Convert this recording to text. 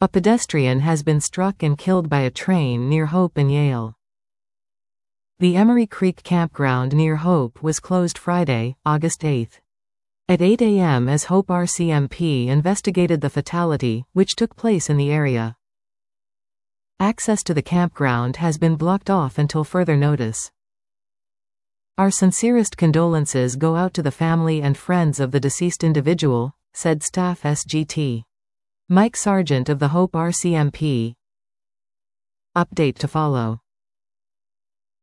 A pedestrian has been struck and killed by a train near Hope and Yale. The Emery Creek campground near Hope was closed Friday, August 8. At 8 a.m. as Hope RCMP investigated the fatality, which took place in the area. Access to the campground has been blocked off until further notice. Our sincerest condolences go out to the family and friends of the deceased individual, said Staff SGT. Mike Sargent of the Hope RCMP. Update to follow.